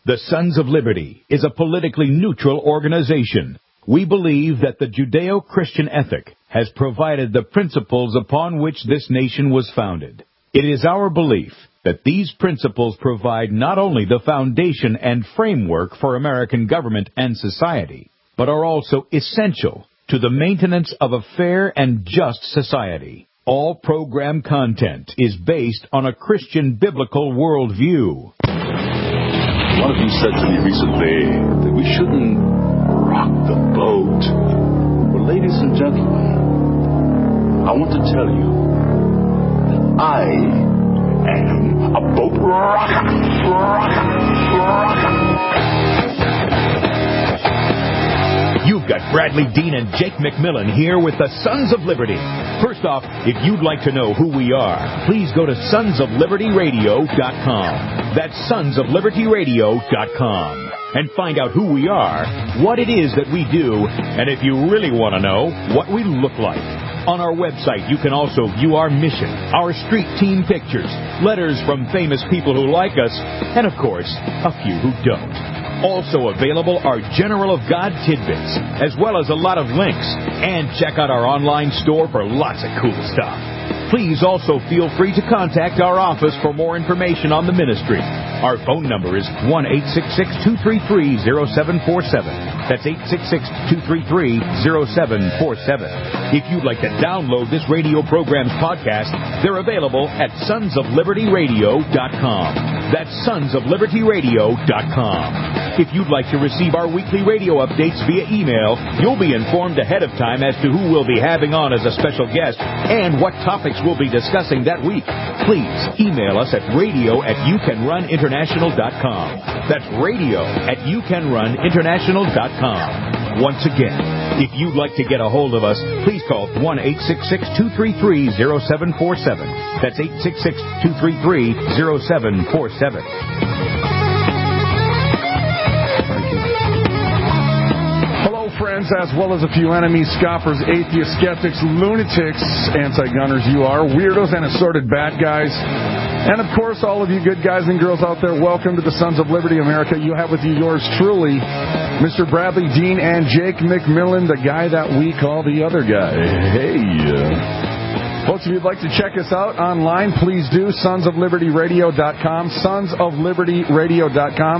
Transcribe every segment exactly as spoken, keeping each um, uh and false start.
The Sons of Liberty is a politically neutral organization. We believe that the Judeo-Christian ethic has provided the principles upon which this nation was founded. It is our belief that these principles provide not only the foundation and framework for American government and society, but are also essential to the maintenance of a fair and just society. All program content is based on a Christian biblical worldview. One of you said to me recently that we shouldn't rock the boat. Well, ladies and gentlemen, I want to tell you that I am a boat rocker. Rocker. Rocker. You've got Bradley Dean and Jake McMillan here with the Sons of Liberty. First off, if you'd like to know who we are, please go to sons of liberty radio dot com. That's sons of liberty radio dot com. And find out who we are, what it is that we do, and if you really want to know, what we look like. On our website, you can also view our mission, our street team pictures, letters from famous people who like us, and of course, a few who don't. Also available are General of God tidbits, as well as a lot of links. And check out our online store for lots of cool stuff. Please also feel free to contact our office for more information on the ministry. Our phone number is one eight six six, two three three, zero seven four seven. That's eight six six, two three three, zero seven four seven. If you'd like to download this radio program's podcast, they're available at sons of liberty radio dot com. That's sons of liberty radio dot com. If you'd like to receive our weekly radio updates via email, you'll be informed ahead of time as to who we'll be having on as a special guest and what topics we'll be discussing that week. Please email us at radio at you can run international dot com. That's radio at you can run international dot com. Once again, if you'd like to get a hold of us, please call one eight six six, two three three, zero seven four seven. That's eight six six, two three three, zero seven four seven. Friends, as well as a few enemies, scoffers, atheists, skeptics, lunatics, anti-gunners you are, weirdos and assorted bad guys. And, of course, all of you good guys and girls out there, welcome to the Sons of Liberty America. You have with you yours truly, Mister Bradley Dean and Jake McMillan, the guy that we call the other guy. Hey. Folks, if you'd like to check us out online, please do, sons of liberty radio dot com, sons of liberty radio dot com.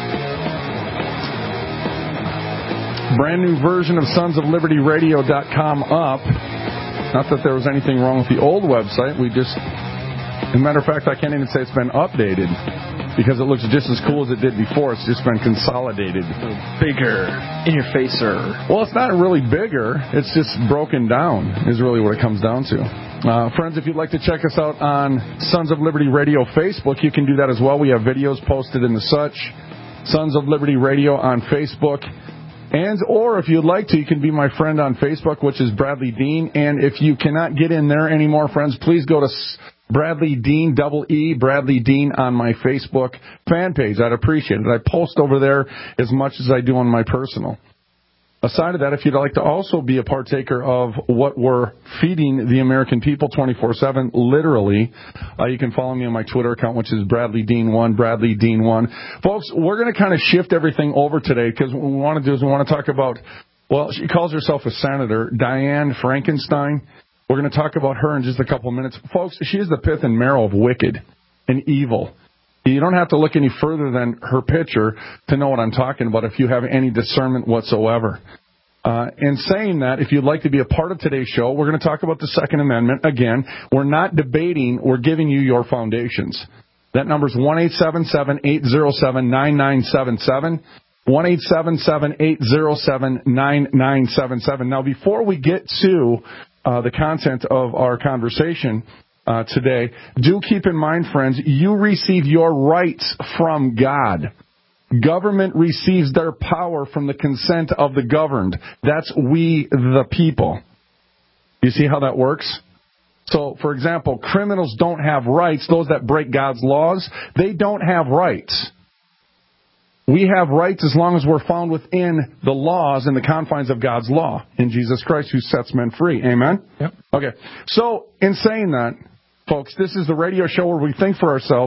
Brand new version of sons of liberty radio dot com up. Not that there was anything wrong with the old website. We just, as a matter of fact, I can't even say it's been updated because it looks just as cool as it did before. It's just been consolidated. Bigger. In your face, sir. Well, it's not really bigger. It's just broken down is really what it comes down to. Uh, friends, if you'd like to check us out on Sons of Liberty Radio Facebook, you can do that as well. We have videos posted in the such. Sons of Liberty Radio on Facebook. And, or if you'd like to, you can be my friend on Facebook, which is Bradley Dean. And if you cannot get in there anymore, friends, please go to Bradley Dean, double E, Bradley Dean on my Facebook fan page. I'd appreciate it. I post over there as much as I do on my personal. Aside of that, if you'd like to also be a partaker of what we're feeding the American people twenty-four seven, literally, uh, you can follow me on my Twitter account, which is Bradley Dean one, Bradley Dean one. Folks, we're going to kind of shift everything over today because what we want to do is we want to talk about, well, she calls herself a senator, Dianne Frankenstein. We're going to talk about her in just a couple of minutes. Folks, she is the pith and marrow of wicked and evil. You don't have to look any further than her picture to know what I'm talking about if you have any discernment whatsoever. Uh, in saying that, if you'd like to be a part of today's show, we're going to talk about the Second Amendment. Again, we're not debating. We're giving you your foundations. That number is one eight seven seven, eight zero seven, nine nine seven seven. one eight seven seven, eight zero seven, nine nine seven seven. Now, before we get to uh, the content of our conversation Uh, today, do keep in mind, friends, you receive your rights from God. Government receives their power from the consent of the governed. That's we, the people. You see how that works? So, for example, criminals don't have rights. Those that break God's laws, they don't have rights. We have rights as long as we're found within the laws and the confines of God's law in Jesus Christ, who sets men free. Amen? Yep. Okay. So, in saying that, folks, this is the radio show where we think for ourselves.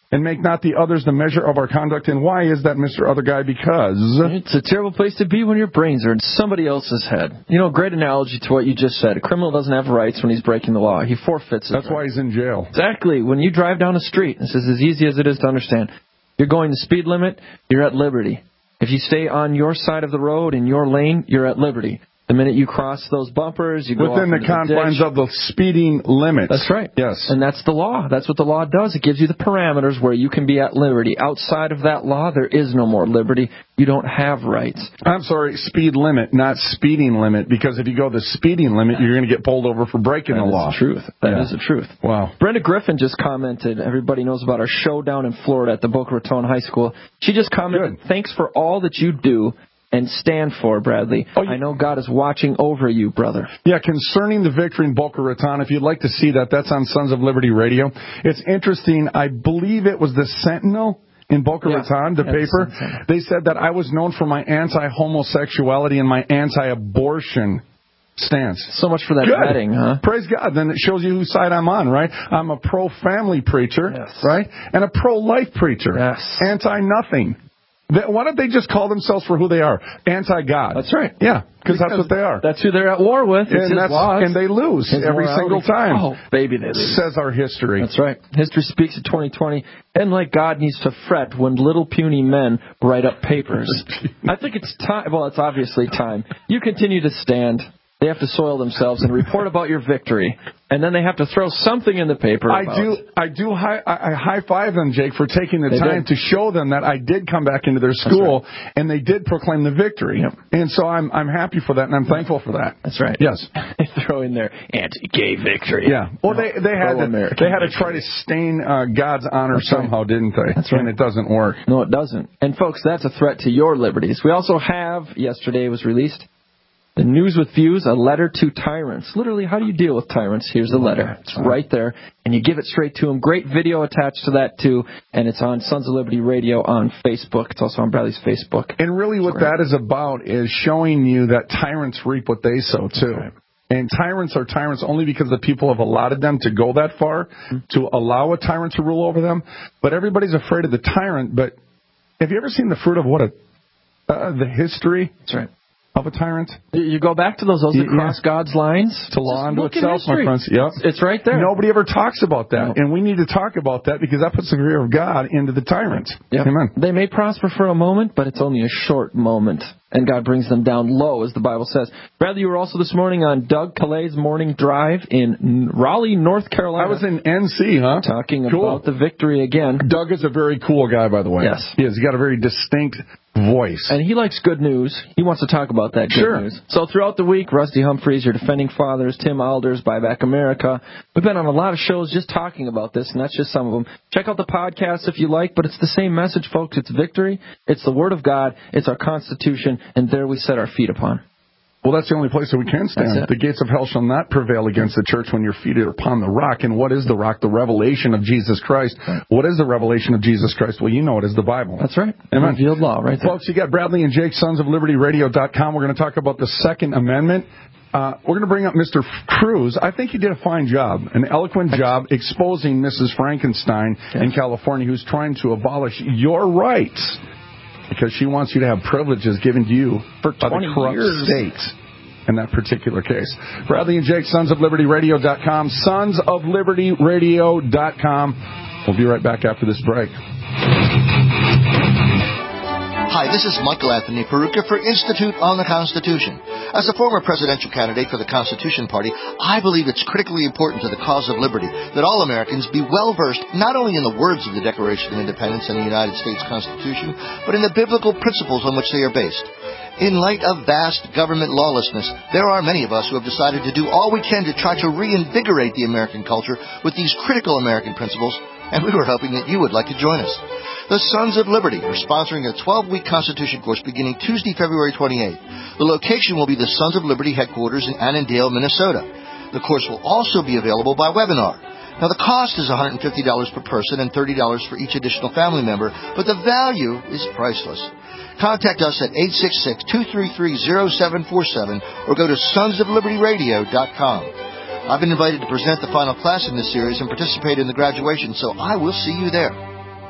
and make not the others the measure of our conduct. And why is that, Mister Other Guy? Because it's a terrible place to be when your brains are in somebody else's head. You know, great analogy to what you just said. A criminal doesn't have rights when he's breaking the law. He forfeits his That's rights. why he's in jail. Exactly. When you drive down a street, this is as easy as it is to understand. You're going the speed limit, you're at liberty. If you stay on your side of the road, in your lane, you're at liberty. The minute you cross those bumpers, you go within the confines of the speeding limits. That's right. Yes. And that's the law. That's what the law does. It gives you the parameters where you can be at liberty. Outside of that law, there is no more liberty. You don't have rights. I'm sorry, speed limit, not speeding limit, because if you go the speeding limit, you're going to get pulled over for breaking that the law. That is the truth. That yeah. is the truth. Wow. Brenda Griffin just commented, everybody knows about our show down in Florida at the Boca Raton High School. She just commented, Good. Thanks for all that you do and stand for, Bradley. Oh, you, I know God is watching over you, brother. Yeah, concerning the victory in Boca Raton, if you'd like to see that, that's on Sons of Liberty Radio. It's interesting. I believe it was the Sentinel in Boca yeah. Raton, the yeah, paper. The they said that I was known for my anti-homosexuality and my anti-abortion stance. So much for that Good. vetting, huh? Praise God. Then it shows you whose side I'm on, right? I'm a pro-family preacher, yes. right? And a pro-life preacher. Yes. Anti-nothing. Why don't they just call themselves for who they are? Anti-God. That's right. Yeah, because that's what they are. That's who they're at war with. It's and, his that's, laws. and they lose his every morality. single time. Oh, baby, they lose. Says our history. That's right. History speaks in twenty twenty. And like God needs to fret when little puny men write up papers. I think it's time. Well, it's obviously time. You continue to stand. They have to soil themselves and report about your victory, and then they have to throw something in the paper. I about do, I do, high, I, I high five them, Jake, for taking the they time did. to show them that I did come back into their school, right. and they did proclaim the victory. Yep. And so I'm, I'm happy for that, and I'm thankful for that. That's right. Yes. Throw in their anti-gay victory. Yeah. Well, they, they had to, they had to try to stain uh, God's honor that's somehow, right. didn't they? That's right. And it doesn't work. No, it doesn't. And folks, that's a threat to your liberties. We also have yesterday was released. The News with Views, a letter to tyrants. Literally, how do you deal with tyrants? Here's the letter. It's right there, and you give it straight to them. Great video attached to that, too, and it's on Sons of Liberty Radio on Facebook. It's also on Bradley's Facebook. And really what that is about is showing you that tyrants reap what they sow, too. Right. And tyrants are tyrants only because the people have allotted them to go that far, mm-hmm. to allow a tyrant to rule over them. But everybody's afraid of the tyrant. But have you ever seen the fruit of what a uh, the history? That's right. Of a tyrant? You go back to those, those that yeah. cross God's lines. To law unto itself, my friends. Yep. It's, it's right there. Nobody ever talks about that. No. And we need to talk about that because that puts the fear of God into the tyrant. Yep. Amen. They may prosper for a moment, but it's only a short moment. And God brings them down low, as the Bible says. Bradley, you were also this morning on Doug Calais' morning drive in Raleigh, North Carolina. I was in N C, huh? Talking cool. about the victory again. Doug is a very cool guy, by the way. Yes. He has. He's got a very distinct voice. And he likes good news. He wants to talk about that good sure. news. So throughout the week, Rusty Humphreys, your Defending Fathers, Tim Alders, Buy Back America. We've been on a lot of shows just talking about this, and that's just some of them. Check out the podcast if you like, but it's the same message, folks. It's victory. It's the Word of God. It's our Constitution, and there we set our feet upon. Well, that's the only place that we can stand. The gates of hell shall not prevail against the church when your feet are upon the rock. And what is the rock? The revelation of Jesus Christ. Right. What is the revelation of Jesus Christ? Well, you know it is the Bible. That's right. Amen. Revealed law, right there. Folks, you got Bradley and Jake, sons of liberty radio dot com. We're going to talk about the Second Amendment. Uh, we're going to bring up Mister Cruz. I think he did a fine job, an eloquent job exposing Missus Frankenstein yes. in California, who's trying to abolish your rights. Because she wants you to have privileges given to you for by the corrupt years. state in that particular case. Bradley and Jake, sons of liberty radio dot com, sons of liberty radio dot com. We'll be right back after this break. Hi, this is Michael Anthony Peruka for Institute on the Constitution. As a former presidential candidate for the Constitution Party, I believe it's critically important to the cause of liberty that all Americans be well-versed not only in the words of the Declaration of Independence and the United States Constitution, but in the biblical principles on which they are based. In light of vast government lawlessness, there are many of us who have decided to do all we can to try to reinvigorate the American culture with these critical American principles, and we were hoping that you would like to join us. The Sons of Liberty are sponsoring a twelve-week Constitution course beginning Tuesday, February twenty-eighth. The location will be the Sons of Liberty headquarters in Annandale, Minnesota. The course will also be available by webinar. Now, the cost is one hundred fifty dollars per person and thirty dollars for each additional family member, but the value is priceless. Contact us at eight six six, two three three, zero seven four seven or go to sons of liberty radio dot com. I've been invited to present the final class in this series and participate in the graduation, so I will see you there.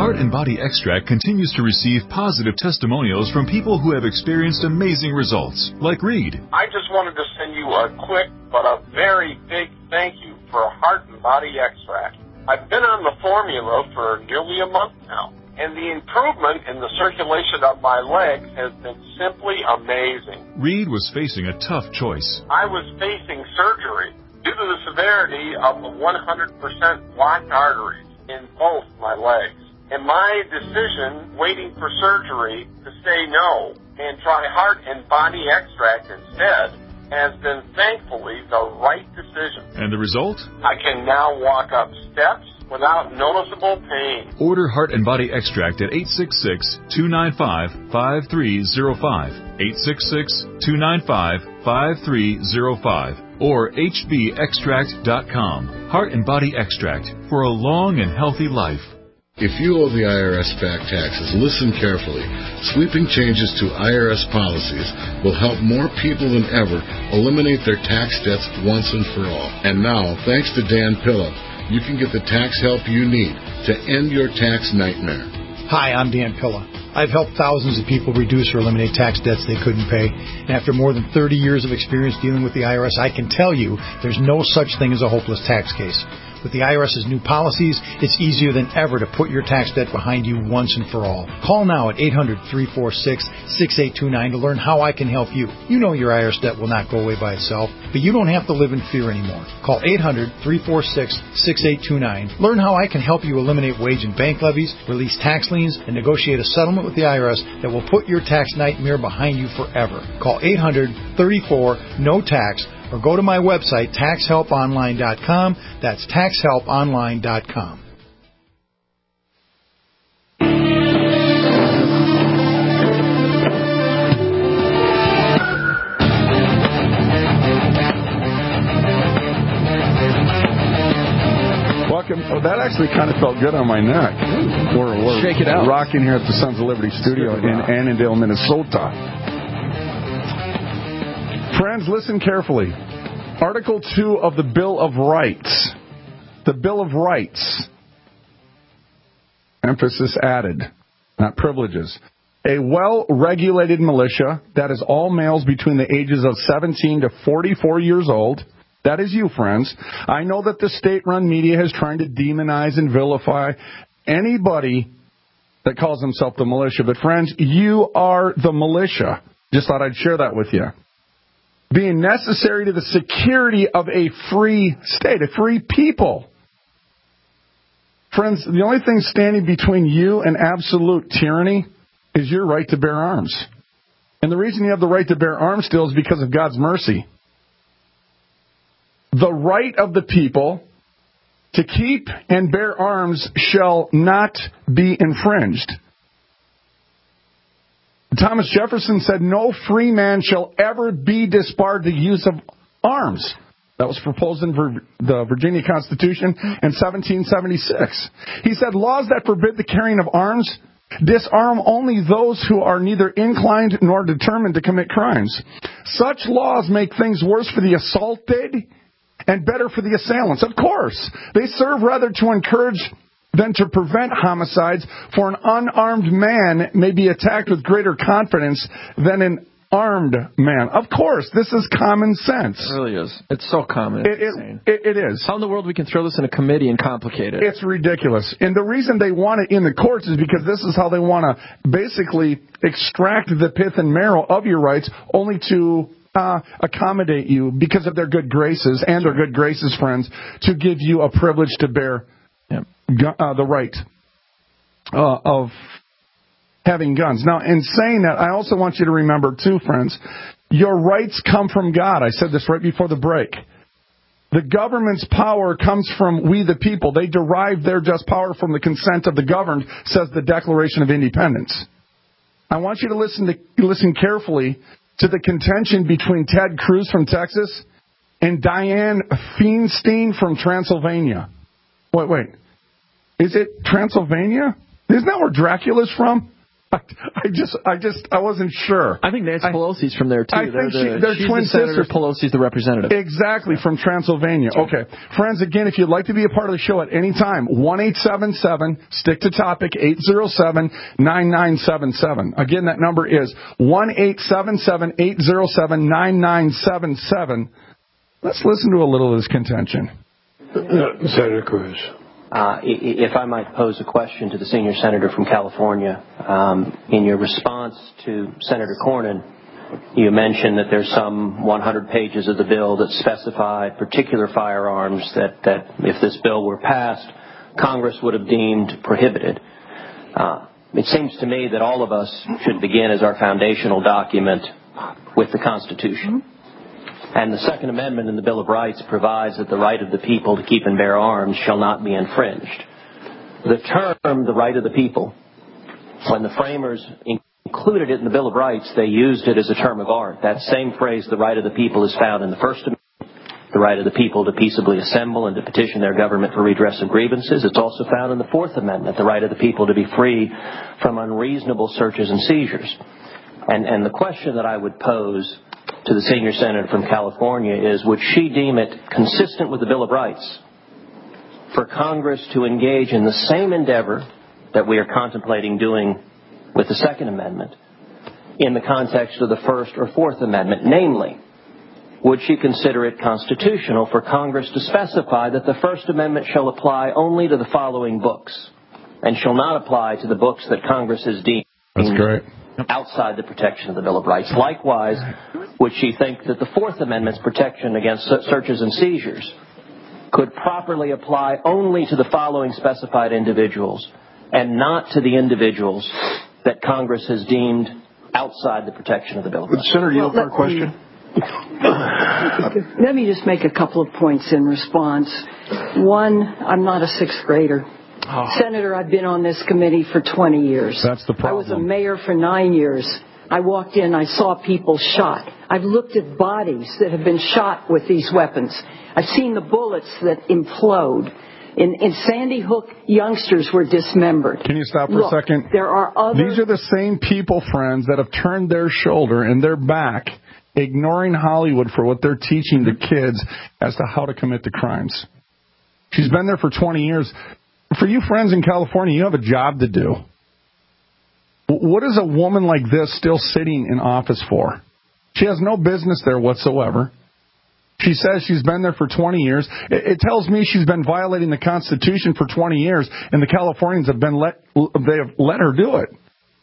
Heart and Body Extract continues to receive positive testimonials from people who have experienced amazing results, like Reed. I just wanted to send you a quick but a very big thank you for Heart and Body Extract. I've been on the formula for nearly a month now, and the improvement in the circulation of my legs has been simply amazing. Reed was facing a tough choice. I was facing surgery due to the severity of the one hundred percent blocked arteries in both my legs. And my decision, waiting for surgery, to say no and try Heart and Body Extract instead, has been thankfully the right decision. And the result? I can now walk up steps without noticeable pain. Order Heart and Body Extract at eight six six, two nine five, five three zero five, eight six six, two nine five, five three zero five, or h b extract dot com. Heart and Body Extract for a long and healthy life. If you owe the I R S back taxes, listen carefully. Sweeping changes to I R S policies will help more people than ever eliminate their tax debts once and for all. And now, thanks to Dan Pilla, you can get the tax help you need to end your tax nightmare. Hi, I'm Dan Pilla. I've helped thousands of people reduce or eliminate tax debts they couldn't pay. And after more than thirty years of experience dealing with the I R S, I can tell you there's no such thing as a hopeless tax case. With the I R S's new policies, it's easier than ever to put your tax debt behind you once and for all. Call now at eight hundred, three four six, six eight two nine to learn how I can help you. You know your I R S debt will not go away by itself, but you don't have to live in fear anymore. Call eight hundred, three four six, six eight two nine. Learn how I can help you eliminate wage and bank levies, release tax liens, and negotiate a settlement with the I R S that will put your tax nightmare behind you forever. Call eight hundred, thirty-four, no tax, or go to my website, tax help online dot com. That's tax help online dot com. Welcome. Oh, that actually kind of felt good on my neck. We're, we're Shake it out. Rocking here at the Sons of Liberty studio in Annandale, Minnesota. Friends, listen carefully. Article two of the Bill of Rights. The Bill of Rights. Emphasis added, not privileges. A well-regulated militia, that is all males between the ages of seventeen to forty-four years old. That is you, friends. I know that the state-run media is trying to demonize and vilify anybody that calls himself the militia. But, friends, you are the militia. Just thought I'd share that with you. Being necessary to the security of a free state, a free people. Friends, the only thing standing between you and absolute tyranny is your right to bear arms. And the reason you have the right to bear arms still is because of God's mercy. The right of the people to keep and bear arms shall not be infringed. Thomas Jefferson said, no free man shall ever be disbarred the use of arms. That was proposed in the Virginia Constitution in seventeen seventy-six. He said, laws that forbid the carrying of arms disarm only those who are neither inclined nor determined to commit crimes. Such laws make things worse for the assaulted and better for the assailants. Of course, they serve rather to encourage than to prevent homicides, for an unarmed man may be attacked with greater confidence than an armed man. Of course, this is common sense. It really is. It's so common. It's it, it, it, it is. How in the world we can throw this in a committee and complicate it? It's ridiculous. And the reason they want it in the courts is because this is how they want to basically extract the pith and marrow of your rights, only to Uh, accommodate you because of their good graces and their good graces, friends, to give you a privilege to bear yep. gu- uh, the right uh, of having guns. Now, in saying that, I also want you to remember, too, friends, your rights come from God. I said this right before the break. The government's power comes from we the people. They derive their just power from the consent of the governed, says the Declaration of Independence. I want you to listen to listen carefully to the contention between Ted Cruz from Texas and Dianne Feinstein from Transylvania. Wait, wait. Is it Transylvania? Isn't that where Dracula's from? I, I just, I just, I wasn't sure. I think Nancy I, Pelosi's from there too. I they're think the, she, they're she's twin the senator, sisters. Pelosi's the representative. Exactly, from Transylvania. Okay, friends. Again, if you'd like to be a part of the show at any time, one eight seven seven stick to topic eight zero seven nine nine seven seven. Again, that number is one eight seven seven eight zero seven nine nine seven seven. Let's listen to a little of this contention. Senator Cruz. Uh, if I might pose a question to the senior senator from California, um, in your response to Senator Cornyn, you mentioned that there's some one hundred pages of the bill that specify particular firearms that, that if this bill were passed, Congress would have deemed prohibited. Uh, it seems to me that all of us should begin as our foundational document with the Constitution. And the Second Amendment in the Bill of Rights provides that the right of the people to keep and bear arms shall not be infringed. The term, the right of the people, when the framers included it in the Bill of Rights, they used it as a term of art. That same phrase, the right of the people, is found in the First Amendment, the right of the people to peaceably assemble and to petition their government for redress of grievances. It's also found in the Fourth Amendment, the right of the people to be free from unreasonable searches and seizures. And, and the question that I would pose to the senior senator from California is, would she deem it consistent with the Bill of Rights for Congress to engage in the same endeavor that we are contemplating doing with the Second Amendment in the context of the First or Fourth Amendment? Namely, would she consider it constitutional for Congress to specify that the First Amendment shall apply only to the following books and shall not apply to the books that Congress has deemed That's great. outside the protection of the Bill of Rights? Likewise, would she think that the Fourth Amendment's protection against searches and seizures could properly apply only to the following specified individuals and not to the individuals that Congress has deemed outside the protection of the Bill of Rights? Senator, yield for a question. Let me just make a couple of points in response. One, I'm not a sixth grader. Oh. Senator, I've been on this committee for twenty years. That's the problem. I was a mayor for nine years. I walked in, I saw people shot. I've looked at bodies that have been shot with these weapons. I've seen the bullets that implode. In, in Sandy Hook, youngsters were dismembered. Can you stop for Look, a second? There are other... These are the same people, friends, that have turned their shoulder and their back, ignoring Hollywood for what they're teaching the kids as to how to commit the crimes. She's been there for twenty years. For you friends in California, you have a job to do. What is a woman like this still sitting in office for? She has no business there whatsoever. She says she's been there for twenty years. It, it tells me she's been violating the Constitution for twenty years, and the Californians have been let they have let her do it.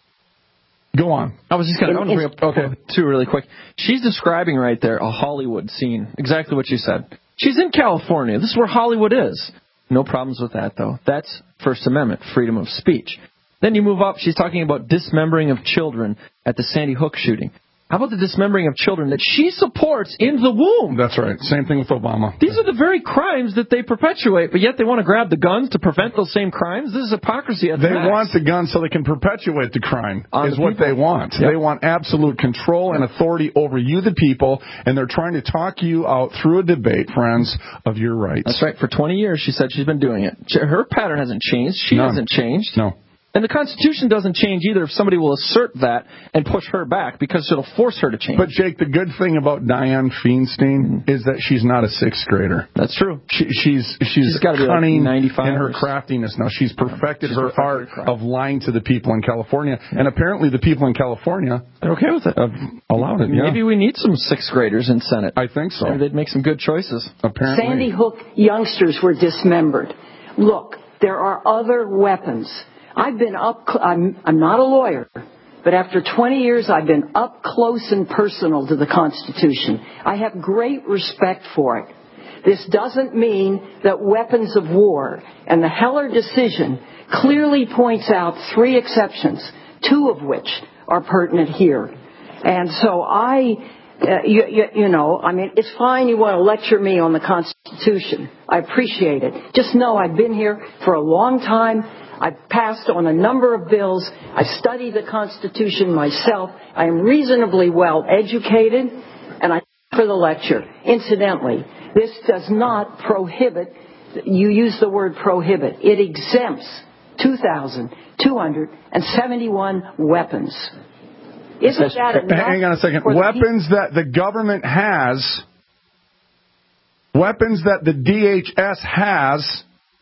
Go on. I was just going to bring up okay. two really quick. She's describing right there a Hollywood scene. Exactly what you said. She's in California. This is where Hollywood is. No problems with that, though. That's First Amendment, freedom of speech. Then you move up. She's talking about dismembering of children at the Sandy Hook shooting. How about the dismembering of children that she supports in the womb? That's right. Same thing with Obama. These are the very crimes that they perpetuate, but yet they want to grab the guns to prevent those same crimes? This is hypocrisy at the They max. want the guns so they can perpetuate the crime, On is the what people. they want. Yep. They want absolute control and authority over you, the people, and they're trying to talk you out through a debate, friends, of your rights. That's right. For twenty years, she said she's been doing it. Her pattern hasn't changed. She None. hasn't changed. No. And the Constitution doesn't change either if somebody will assert that and push her back, because it'll force her to change. But, Jake, the good thing about Dianne Feinstein mm-hmm. is that she's not a sixth grader. That's true. She, she's she's, she's cunning like in her craftiness now. She's perfected she's her perfected art of lying to the people in California. Yeah. And apparently the people in California are okay with it. Have allowed it, yeah. Maybe we need some sixth graders in Senate. I think so. Maybe they'd make some good choices. Apparently. Sandy Hook youngsters were dismembered. Look, there are other weapons. I've been up, I'm, I'm not a lawyer, but after twenty years I've been up close and personal to the Constitution. I have great respect for it. This doesn't mean that weapons of war, and the Heller decision clearly points out three exceptions, two of which are pertinent here. And so I, uh, you, you, you know, I mean, it's fine you want to lecture me on the Constitution. I appreciate it. Just know I've been here for a long time. I've passed on a number of bills. I study the Constitution myself. I am reasonably well educated, and I for the lecture. Incidentally, this does not prohibit, you use the word prohibit, it exempts two thousand two hundred seventy-one weapons. Isn't that enough? Hang on a second. Weapons that the government has, weapons that the D H S has,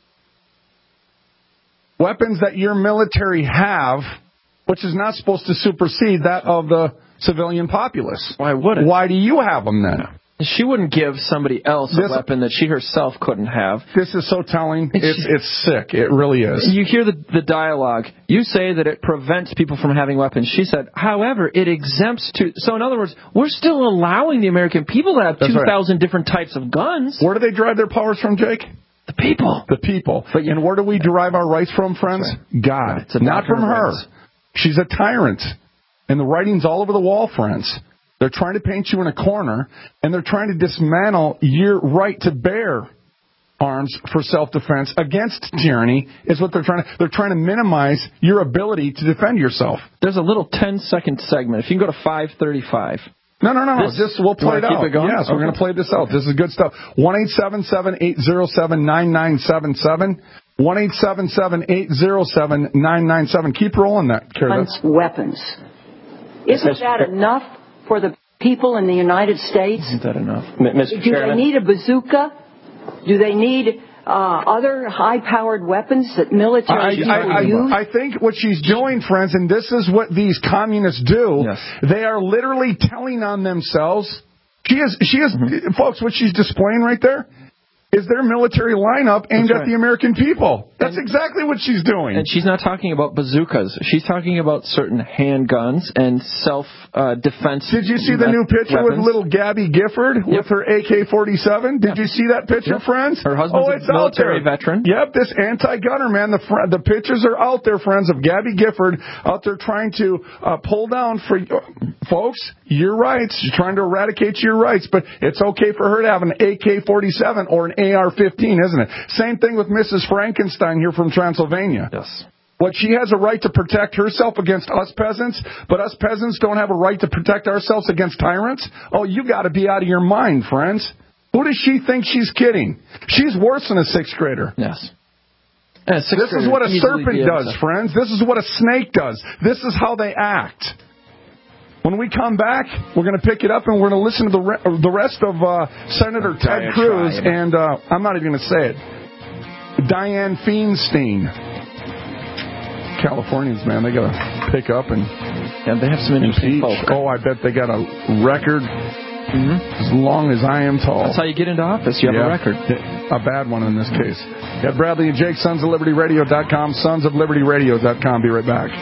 weapons that your military have, which is not supposed to supersede that of the civilian populace. Why would it? Why do you have them then? She wouldn't give somebody else this, a weapon that she herself couldn't have. This is so telling. It's it's sick. It really is. You hear the, the dialogue. You say that it prevents people from having weapons. She said, however, it exempts to... So in other words, we're still allowing the American people to have two thousand right. different types of guns. Where do they derive their powers from, Jake? The people. The people. But, and where do we derive our rights from, friends? Right. God. It's not from her. Rights. She's a tyrant. And the writing's all over the wall, friends. They're trying to paint you in a corner, and they're trying to dismantle your right to bear arms for self-defense against tyranny is what they're trying to... They're trying to minimize your ability to defend yourself. There's a little ten-second segment. If you can go to five thirty-five. No, no, no, no. This, Just, we'll play it out. It going? Yes, okay. We're going to play this out. This is good stuff. one eight seven seven, eight zero seven, nine nine seven seven. one eight seven seven, eight zero seven, nine nine seven. Keep rolling that, Carrie. Weapons. Isn't that enough for the people in the United States? Isn't that enough? Mister Do Chairman? They need a bazooka? Do they need uh, other high-powered weapons that military people I, I, use? I think what she's doing, friends, and this is what these communists do, yes. they are literally telling on themselves. She is, she is, mm-hmm. folks, what she's displaying right there is their military lineup aimed right. at the American people. That's and, exactly what she's doing. And she's not talking about bazookas. She's talking about certain handguns and self-defense uh, Did you see the new picture weapons? with little Gabby Gifford yep. with her A K forty-seven? Did yep. you see that picture, yep. friends? Her husband's oh, it's a military out there. veteran. Yep, this anti-gunner, man. The fr- the pictures are out there, friends, of Gabby Gifford out there trying to uh, pull down for... Uh, folks, your rights. You're trying to eradicate your rights, but it's okay for her to have an A K forty-seven or an A R fifteen, isn't it? Same thing with Missus Frankenstein here from Transylvania. Yes. What she has a right to protect herself against us peasants, but us peasants don't have a right to protect ourselves against tyrants? Oh, you got to be out of your mind, friends. Who does she think she's kidding? She's worse than a sixth grader. Yes. This is what a serpent does, friends. This is what a snake does. This is how they act. When we come back, we're going to pick it up and we're going to listen to the re- the rest of uh, Senator Ted Cruz and uh, I'm not even going to say it. Dianne Feinstein. Californians, man, they got to pick up and yeah, they have some interesting folk. Oh, I bet they got a record mm-hmm. as long as I am tall. That's how you get into office. You have yeah, a record. A bad one in this case. Yeah, Bradley and Jake, sons of liberty radio dot com, sons of liberty radio dot com. Be right back.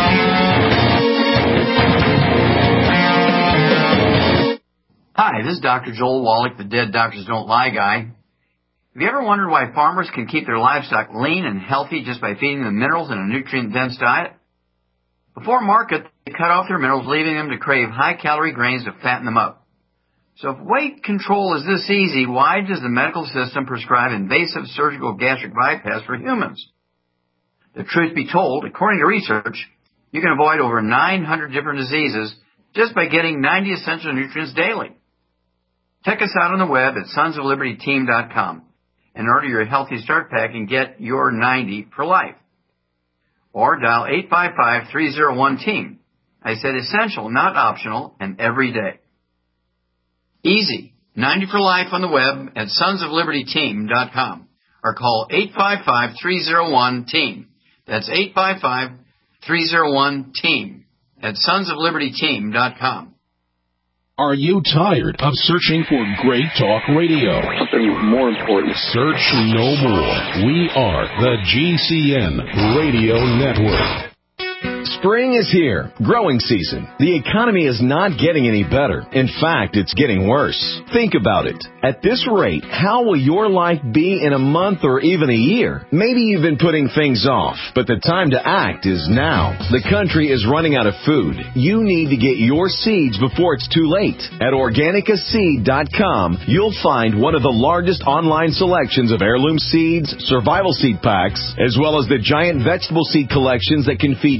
Hi, this is Doctor Joel Wallach, the Dead Doctors Don't Lie guy. Have you ever wondered why farmers can keep their livestock lean and healthy just by feeding them minerals in a nutrient-dense diet? Before market, they cut off their minerals, leaving them to crave high-calorie grains to fatten them up. So if weight control is this easy, why does the medical system prescribe invasive surgical gastric bypass for humans? The truth be told, according to research, you can avoid over nine hundred different diseases just by getting ninety essential nutrients daily. Check us out on the web at sons of liberty team dot com and order your Healthy Start Pack and get your ninety for life. Or dial eight five five, three oh one, team. I said essential, not optional, and every day. Easy. ninety for life on the web at sons of liberty team dot com or call eight five five, three oh one, team. That's eight five five, three oh one, team at sons of liberty team dot com. Are you tired of searching for great talk radio? Something more important. Search no more. We are the G C N Radio Network. Spring is here. Growing season. The economy is not getting any better. In fact, it's getting worse. Think about it. At this rate, how will your life be in a month or even a year? Maybe you've been putting things off, but the time to act is now. The country is running out of food. You need to get your seeds before it's too late. At organica seed dot com, you'll find one of the largest online selections of heirloom seeds, survival seed packs, as well as the giant vegetable seed collections that can feed you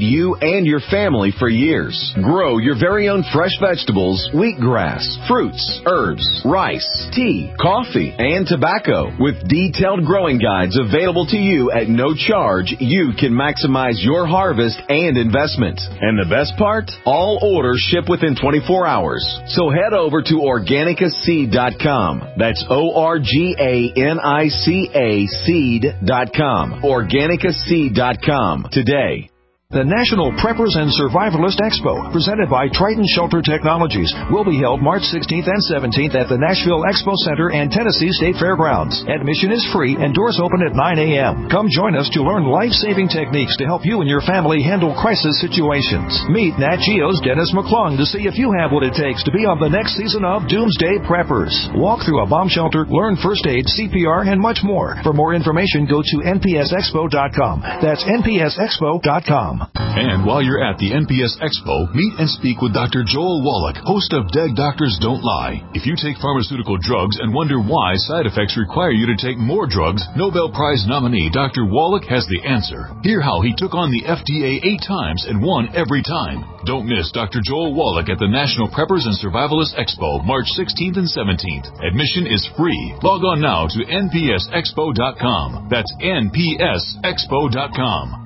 and your family for years. Grow your very own fresh vegetables, wheatgrass, fruits, herbs, rice, tea, coffee, and tobacco. With detailed growing guides available to you at no charge, you can maximize your harvest and investment. And the best part? All orders ship within twenty-four hours. So head over to organica seed dot com. That's O R G A N I C A seed dot com. organica seed dot com today. The National Preppers and Survivalist Expo, presented by Triton Shelter Technologies, will be held March sixteenth and seventeenth at the Nashville Expo Center and Tennessee State Fairgrounds. Admission is free and doors open at nine a.m. Come join us to learn life-saving techniques to help you and your family handle crisis situations. Meet Nat Geo's Dennis McClung to see if you have what it takes to be on the next season of Doomsday Preppers. Walk through a bomb shelter, learn first aid, C P R, and much more. For more information, go to N P S expo dot com. That's N P S expo dot com. And while you're at the N P S Expo, meet and speak with Doctor Joel Wallach, host of Dead Doctors Don't Lie. If you take pharmaceutical drugs and wonder why side effects require you to take more drugs, Nobel Prize nominee Doctor Wallach has the answer. Hear how he took on the F D A eight times and won every time. Don't miss Doctor Joel Wallach at the National Preppers and Survivalists Expo, March sixteenth and seventeenth. Admission is free. Log on now to N P S expo dot com. That's N P S expo dot com.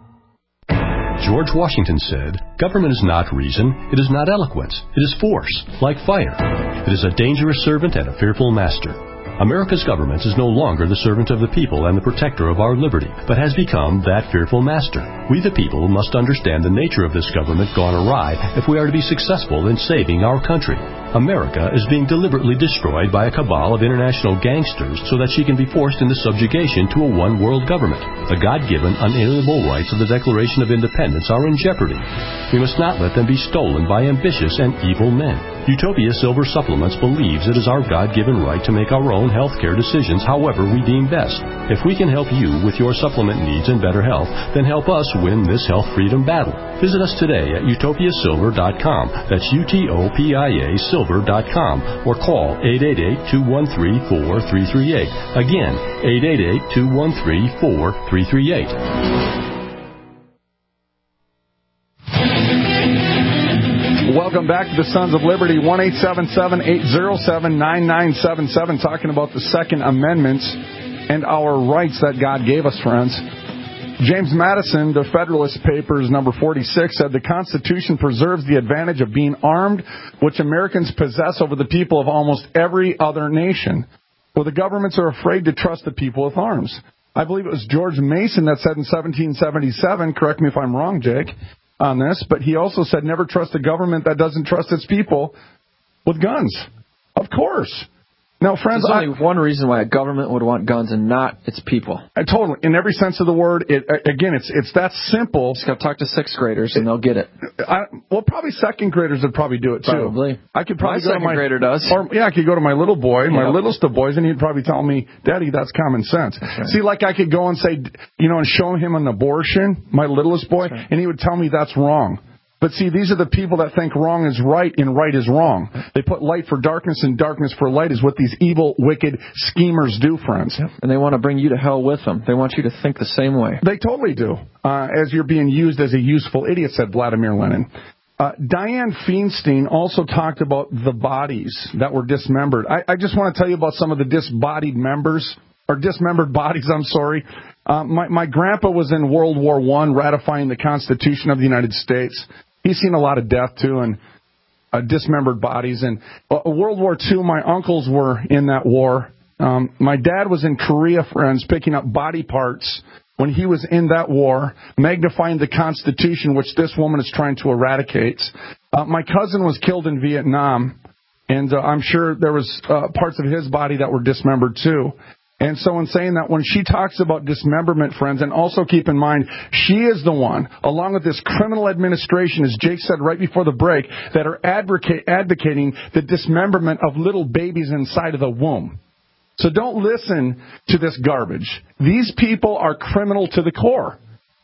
George Washington said, "Government is not reason, it is not eloquence, it is force, like fire. It is a dangerous servant and a fearful master." America's government is no longer the servant of the people and the protector of our liberty, but has become that fearful master. We the people must understand the nature of this government gone awry if we are to be successful in saving our country. America is being deliberately destroyed by a cabal of international gangsters so that she can be forced into subjugation to a one-world government. The God-given, unalienable rights of the Declaration of Independence are in jeopardy. We must not let them be stolen by ambitious and evil men. Utopia Silver Supplements believes it is our God-given right to make our own health care decisions however we deem best. If we can help you with your supplement needs and better health, then help us win this health freedom battle. Visit us today at utopia silver dot com. That's U T O P I A silver dot com or call eight eight eight, two one three, four three three eight. Again, eight eight eight, two one three, four three three eight. Welcome back to the Sons of Liberty, one eight seven seven, eight zero seven, nine nine seven seven, talking about the Second Amendment and our rights that God gave us, friends. James Madison, the Federalist Papers, number forty-six, said the Constitution preserves the advantage of being armed, which Americans possess over the people of almost every other nation. Well, the governments are afraid to trust the people with arms. I believe it was George Mason that said in seventeen seventy-seven, correct me if I'm wrong, Jake, on this, but he also said never trust a government that doesn't trust its people with guns. Of course. Now, friends, there's only I, one reason why a government would want guns and not its people. I totally, in every sense of the word. It, again, it's it's that simple. Just got to talk to sixth graders and they'll get it. I, well, probably second graders would probably do it too. Probably. I could probably my go second to my grader does. Or yeah, I could go to my little boy, my yep. littlest of boys, and he'd probably tell me, "Daddy, that's common sense." That's right. See, like I could go and say, you know, and show him an abortion, my littlest boy, right. and he would tell me that's wrong. But see, these are the people that think wrong is right and right is wrong. They put light for darkness and darkness for light is what these evil, wicked schemers do, friends. Yep. And they want to bring you to hell with them. They want you to think the same way. They totally do. Uh, as you're being used as a useful idiot, said Vladimir Lenin. Uh, Dianne Feinstein also talked about the bodies that were dismembered. I, I just want to tell you about some of the disbodied members, or dismembered bodies, I'm sorry. Uh, my, my grandpa was in World War One ratifying the Constitution of the United States. He's seen a lot of death, too, and uh, dismembered bodies. And uh, World War Two, my uncles were in that war. Um, my dad was in Korea, friends, picking up body parts when he was in that war, magnifying the Constitution, which this woman is trying to eradicate. Uh, my cousin was killed in Vietnam, and uh, I'm sure there was uh, parts of his body that were dismembered, too. And so in saying that, when she talks about dismemberment, friends, and also keep in mind, she is the one, along with this criminal administration, as Jake said right before the break, that are advocate, advocating the dismemberment of little babies inside of the womb. So don't listen to this garbage. These people are criminal to the core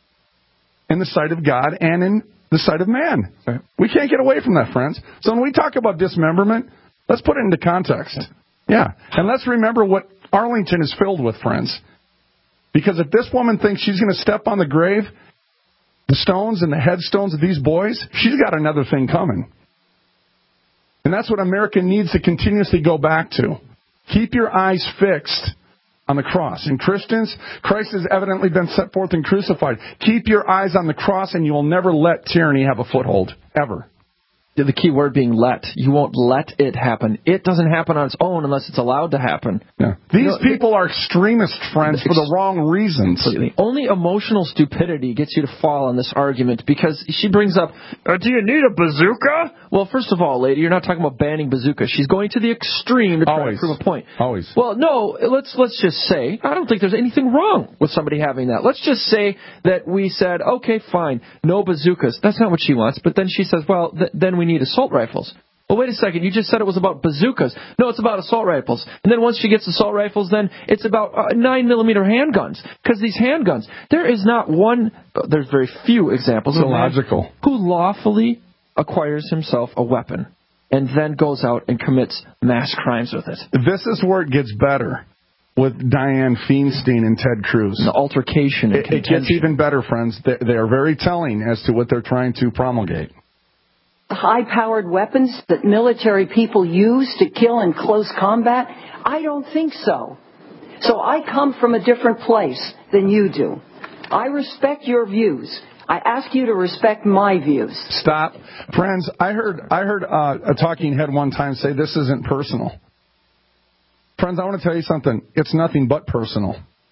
in the sight of God and in the sight of man. Right. We can't get away from that, friends. So when we talk about dismemberment, let's put it into context. Yeah. And let's remember what Arlington is filled with, friends. Because if this woman thinks she's going to step on the grave the stones and the headstones of these boys, she's got another thing coming. And that's what America needs to continuously go back to. Keep your eyes fixed on the cross. And Christians, Christ has evidently been set forth and crucified. Keep your eyes on the cross and you will never let tyranny have a foothold, ever. The key word being let. You won't let it happen. It doesn't happen on its own unless it's allowed to happen. Yeah. These you know, people are extremist friends for the wrong reasons. Completely. Only emotional stupidity gets you to fall on this argument because she brings up, uh, do you need a bazooka? Well, first of all, lady, you're not talking about banning bazookas. She's going to the extreme to try Always. to prove a point. Always. Well, no, let's let's just say, I don't think there's anything wrong with somebody having that. Let's just say that we said, okay, fine, no bazookas. That's not what she wants. But then she says, well, th- then we need assault rifles. Well, wait a second. You just said it was about bazookas. No, it's about assault rifles. And then once she gets assault rifles, then it's about uh, nine millimeter handguns. Because these handguns, there is not one, uh, there's very few examples it's of illogical. who lawfully acquires himself a weapon and then goes out and commits mass crimes with it. This is where it gets better with Dianne Feinstein and Ted Cruz. The altercation and it, it gets even better, friends. They, they are very telling as to what they're trying to promulgate. High-powered weapons that military people use to kill in close combat? I don't think so. So I come from a different place than you do. I respect your views. I ask you to respect my views. Stop. Friends, I heard I heard uh, a talking head one time say this isn't personal. Friends, I want to tell you something. It's nothing but personal.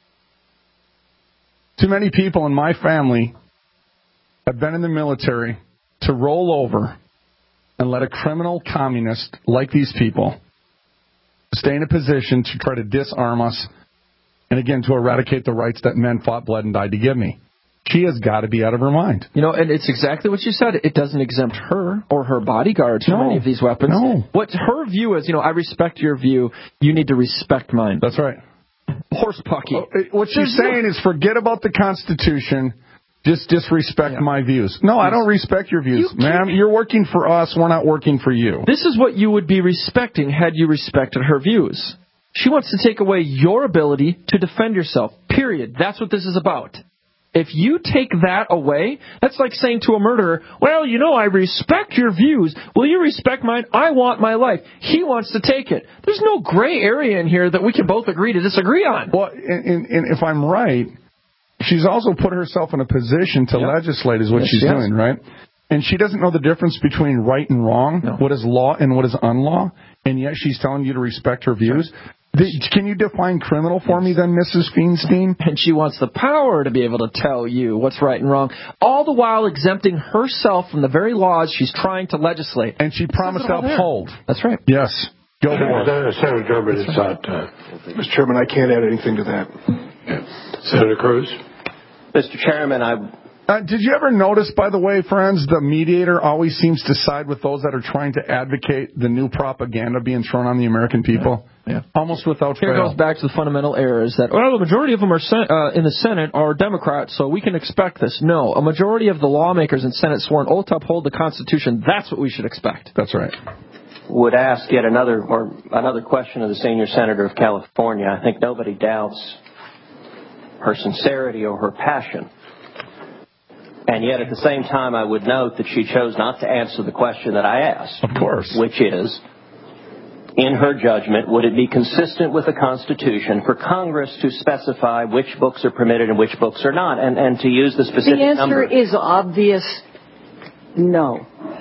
Too many people in my family have been in the military to roll over and let a criminal communist like these people stay in a position to try to disarm us and, again, to eradicate the rights that men fought, bled, and died to give me. She has got to be out of her mind. You know, and it's exactly what you said. It doesn't exempt her or her bodyguards from no, any of these weapons. No. What her view is, you know, I respect your view. You need to respect mine. That's right. Horse pucky. What she's saying no... is forget about the Constitution. Just disrespect yeah. my views. No, I don't respect your views. You Ma'am, you're working for us. We're not working for you. This is what you would be respecting had you respected her views. She wants to take away your ability to defend yourself. Period. That's what this is about. If you take that away, that's like saying to a murderer, well, you know, I respect your views. Will you respect mine? I want my life. He wants to take it. There's no gray area in here that we can both agree to disagree on. Well, and, and, and if I'm right, she's also put herself in a position to yep. legislate is what yes, she's yes. doing, right? And she doesn't know the difference between right and wrong, no. what is law and what is unlaw, and yet she's telling you to respect her views. The, can you define criminal for me then, Missus Feinstein? And she wants the power to be able to tell you what's right and wrong, all the while exempting herself from the very laws she's trying to legislate. And she promised to uphold. That's right. Yes. Go ahead. Uh, Senator Durbin, it's not. Uh, Mister Chairman, I can't add anything to that. Yeah. Senator Cruz. Mister Chairman, I... Uh, did you ever notice, by the way, friends, the mediator always seems to side with those that are trying to advocate the new propaganda being thrown on the American people? Yeah. yeah. Almost without Here fail. goes back to the fundamental errors that, well, the majority of them are sen- uh, in the Senate are Democrats, so we can expect this. No, a majority of the lawmakers in Senate swore an oath to uphold the Constitution. That's what we should expect. That's right. Would ask yet another or another question of the senior senator of California. I think nobody doubts her sincerity or her passion. And yet, at the same time, I would note that she chose not to answer the question that I asked. Of course. Which is, in her judgment, would it be consistent with the Constitution for Congress to specify which books are permitted and which books are not, and, and to use the specific number? The answer number? is obvious, no.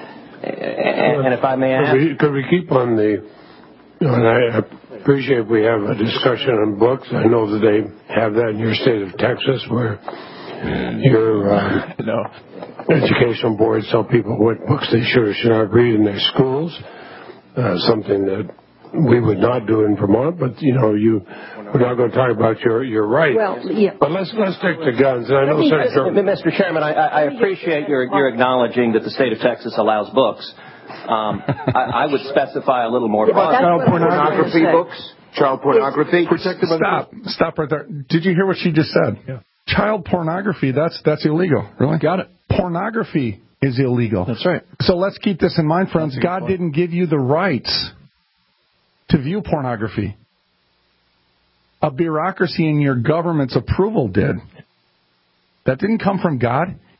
And, and if I may ask... Could we, could we keep on the... You know, and I appreciate we have a discussion on books. I know that they have that in your state of Texas where... Your uh, no. educational boards tell people what books they should or should not read in their schools. Uh, something that we would not do in Vermont, but you know, you we're not going to talk about your your rights. Well, yeah. But let's let's stick to guns. And I know, Senator, Mister Chairman, I, I appreciate your your acknowledging that the state of Texas allows books. Um, I, I would specify a little more. About child pornography books, child pornography. Protected by Stop. Stop right there. Did you hear what she just said? Yeah. Child pornography, that's that's illegal. Really? Got it. Pornography is illegal. That's right. So let's keep this in mind, friends. God point. didn't give you the rights to view pornography. A bureaucracy in your government's approval did. That didn't come from God.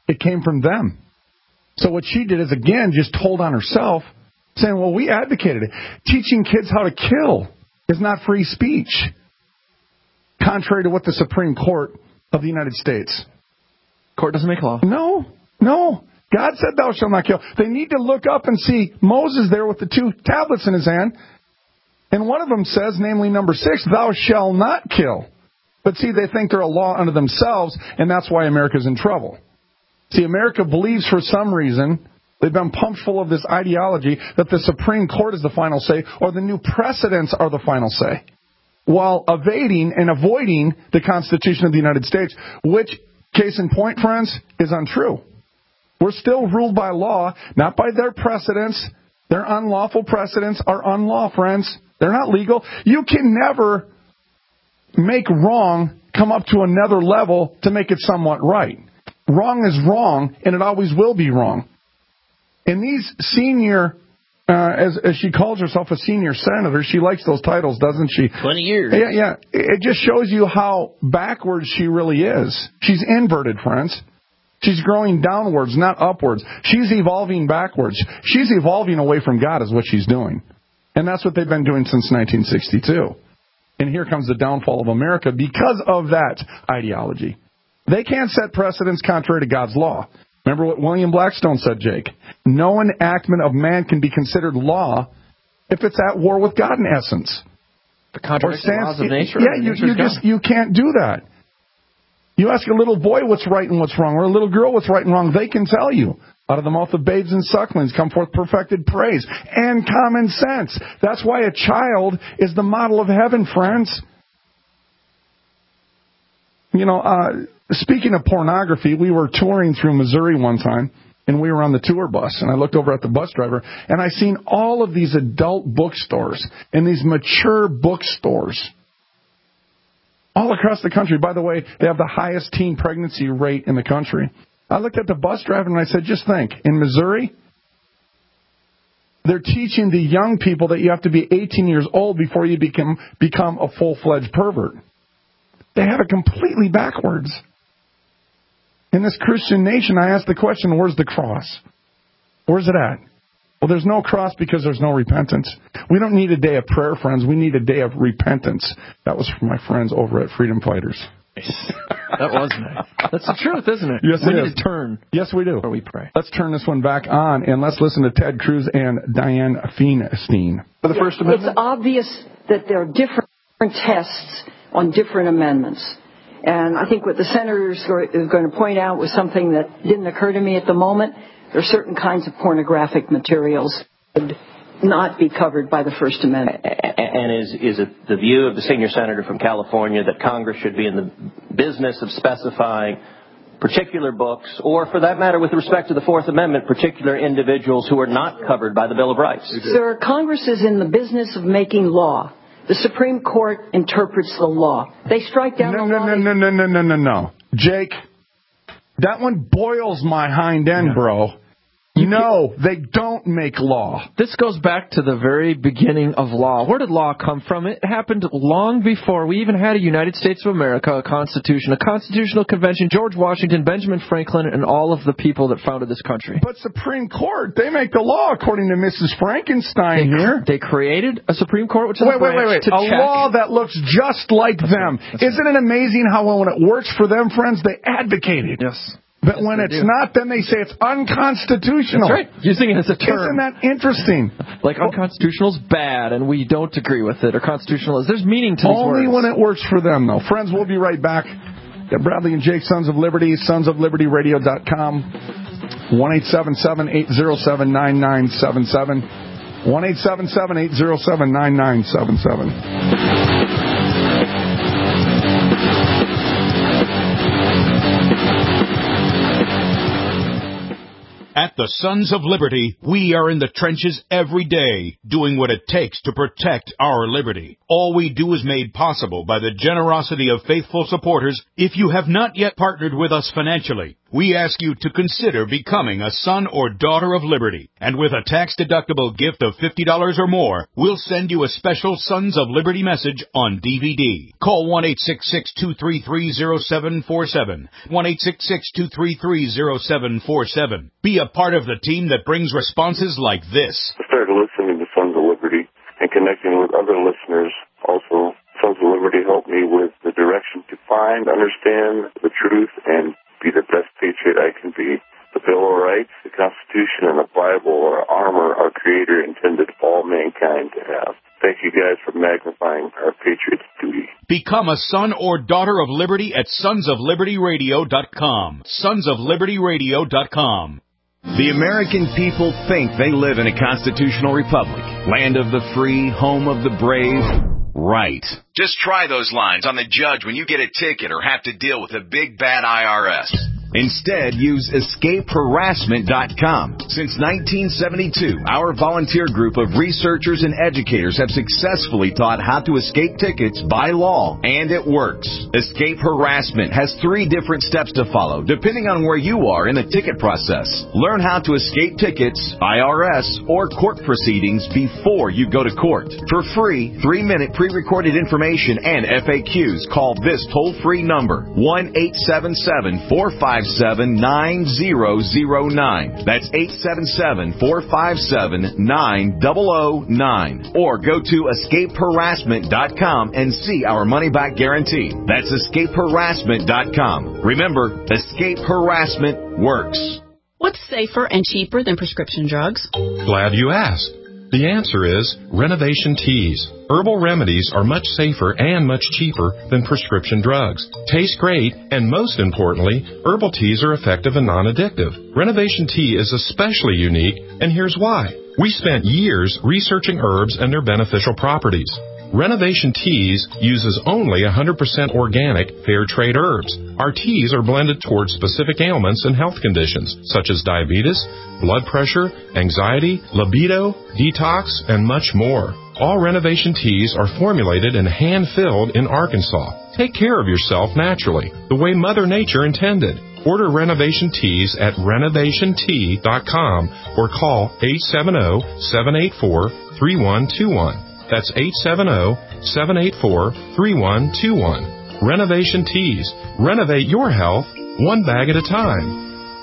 It came from them. So what she did is, again, just told on herself, saying, well, we advocated it. Teaching kids how to kill is not free speech, contrary to what the Supreme Court of the United States. Court doesn't make law. No, no. God said thou shalt not kill. They need to look up and see Moses there with the two tablets in his hand. And one of them says, namely number six, thou shalt not kill. But see, they think they're a law unto themselves, and that's why America's in trouble. See, America believes for some reason, they've been pumped full of this ideology that the Supreme Court is the final say, or the new precedents are the final say, while evading and avoiding the Constitution of the United States, which, case in point, friends, is untrue. We're still ruled by law, not by their precedents. Their unlawful precedents are unlaw, friends. They're not legal. You can never make wrong come up to another level to make it somewhat right. Wrong is wrong, and it always will be wrong. And these senior, uh, as, as she calls herself a senior senator, she likes those titles, doesn't she? Twenty years. Yeah, yeah. It just shows you how backwards she really is. She's inverted, friends. She's growing downwards, not upwards. She's evolving backwards. She's evolving away from God is what she's doing. And that's what they've been doing since nineteen sixty-two. And here comes the downfall of America because of that ideology. They can't set precedents contrary to God's law. Remember what William Blackstone said, Jake? No enactment of man can be considered law if it's at war with God in essence. The contradicts the laws of nature. Yeah, you, you just you can't do that. You ask a little boy what's right and what's wrong, or a little girl what's right and wrong, they can tell you. Out of the mouth of babes and sucklings come forth perfected praise and common sense. That's why a child is the model of heaven, friends. You know, uh, speaking of pornography, we were touring through Missouri one time, and we were on the tour bus, and I looked over at the bus driver, and I seen all of these adult bookstores and these mature bookstores all across the country. By the way, they have the highest teen pregnancy rate in the country. I looked at the bus driver and I said, just think, in Missouri, they're teaching the young people that you have to be eighteen years old before you become become a full-fledged pervert. They have it completely backwards. In this Christian nation, I asked the question, where's the cross? Where's it at? Well, there's no cross because there's no repentance. We don't need a day of prayer, friends. We need a day of repentance. That was from my friends over at Freedom Fighters. That was nice. That's the truth, isn't it? Yes, we it need is. to turn. Yes, we do. Or we pray. Let's turn this one back on, and let's listen to Ted Cruz and Dianne Feinstein. For the First Amendment? It's obvious that there are different tests on different amendments. And I think what the senator is going to point out was something that didn't occur to me at the moment. There are certain kinds of pornographic materials that would not be covered by the First Amendment. And is, is it the view of the senior senator from California that Congress should be in the business of specifying particular books, or for that matter, with respect to the Fourth Amendment, particular individuals who are not covered by the Bill of Rights? Sir, Congress is in the business of making law. The Supreme Court interprets the law. They strike down no, the no, law. No, no, no, no, no, no, no. Jake, that one boils my hind end, yeah. bro. No, they don't make law. This goes back to the very beginning of law. Where did law come from? It happened long before we even had a United States of America, a Constitution, a Constitutional Convention, George Washington, Benjamin Franklin, and all of the people that founded this country. But Supreme Court, they make the law according to Missus Frankenstein they, here. They created a Supreme Court, which is wait, a branch wait, wait, wait. to a check. law that looks just like That's them. right. Isn't right. it amazing how when it works for them, friends, they advocate it? Yes. But yes, when it's do. not, then they say it's unconstitutional. That's right. Using it as a term. Isn't that interesting? Like unconstitutional is bad and we don't agree with it, or constitutional is. There's meaning to these Only words. when it works for them, though. Friends, we'll be right back. Got Bradley and Jake, Sons of Liberty, sons of liberty radio dot com. one eight seven seven, eight zero seven, nine nine seven seven. one eight seven seven, eight zero seven, nine nine seven seven. At the Sons of Liberty, we are in the trenches every day, doing what it takes to protect our liberty. All we do is made possible by the generosity of faithful supporters. If you have not yet partnered with us financially, we ask you to consider becoming a son or daughter of Liberty. And with a tax-deductible gift of fifty dollars or more, we'll send you a special Sons of Liberty message on D V D. Call one eight six six, two three three, zero seven four seven. one eight six six, two three three, zero seven four seven. Be a part of the team that brings responses like this. I started listening to Sons of Liberty and connecting with other listeners. Also, Sons of Liberty helped me with the direction to find, understand the truth, and be the best patriot I can be. The Bill of Rights, the Constitution, and the Bible are armor our Creator intended all mankind to have. Thank you guys for magnifying our patriot's duty. Become a son or daughter of Liberty at sons of liberty radio dot com. sons of liberty radio dot com. The American people think they live in a constitutional republic. Land of the free, home of the brave. Right. Just try those lines on the judge when you get a ticket or have to deal with a big bad I R S. Instead, use escape harassment dot com. Since nineteen seventy-two, our volunteer group of researchers and educators have successfully taught how to escape tickets by law, and it works. Escape Harassment has three different steps to follow, depending on where you are in the ticket process. Learn how to escape tickets, I R S, or court proceedings before you go to court. For free, three-minute pre-recorded information and F A Qs, call this toll-free number, one eight seven seven, four five seven, nine zero zero nine. That's eight seven seven, four five seven, nine zero zero nine. Or go to escape harassment dot com and see our money-back guarantee. That's escape harassment dot com. Remember, Escape Harassment works. What's safer and cheaper than prescription drugs? Glad you asked. The answer is Renovation Teas. Herbal remedies are much safer and much cheaper than prescription drugs. Taste great, and most importantly, herbal teas are effective and non-addictive. Renovation Tea is especially unique, and here's why. We spent years researching herbs and their beneficial properties. Renovation Teas uses only one hundred percent organic, fair trade herbs. Our teas are blended towards specific ailments and health conditions, such as diabetes, blood pressure, anxiety, libido, detox, and much more. All Renovation Teas are formulated and hand-filled in Arkansas. Take care of yourself naturally, the way Mother Nature intended. Order Renovation Teas at renovation tea dot com or call eight seven zero, seven eight four, three one two one. That's eight seven zero, seven eight four, three one two one. Renovation Teas. Renovate your health one bag at a time.